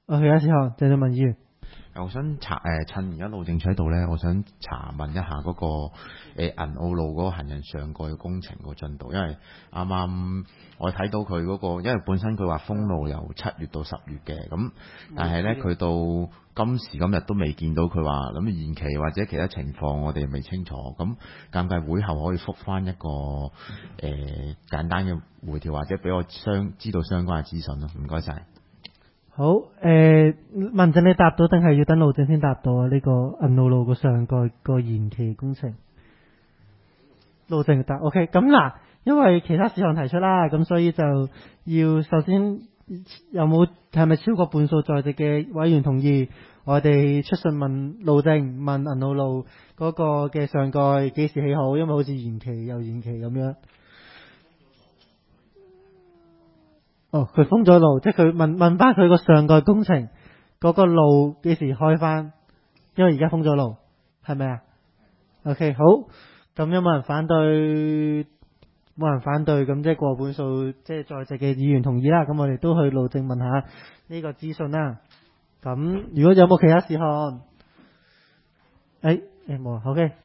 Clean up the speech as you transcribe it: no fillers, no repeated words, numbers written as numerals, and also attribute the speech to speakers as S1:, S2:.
S1: 其他事項，鄭俊文議員。
S2: 我想趁而家路政署喺度呢，我想查問一下嗰個銀澳路嗰個行人上蓋嘅工程個進度，因為啱啱我睇到佢嗰個，因為本身佢話封路由7月到10月嘅，咁但係呢，佢到今時今日都未見到佢話諗住延期或者其他情況，我哋未清楚。咁尷尬會後可以覆返一個簡單嘅回條，或者俾我知道相關嘅資訊咯。唔該晒。
S1: 好，民政你答到定係要等路政先答到啊？呢個銀澳路個上蓋個延期工程，路政答 OK。咁嗱，因為其他事項提出啦，咁所以就要首先係咪超過半數在席嘅委員同意我哋出信問路政，問銀澳路嗰個嘅上蓋幾時起好？因為好似延期又延期咁樣。佢封咗路，即係佢問翻佢個上蓋工程嗰個路幾時開翻？因為而家封咗路，係咪啊 ？OK， 好，咁有冇人反對？冇人反對，咁即係過半數，即係在席嘅議員同意啦。咁我哋都去路政問下呢個資訊啦。咁如果有冇其他事項？冇，OK。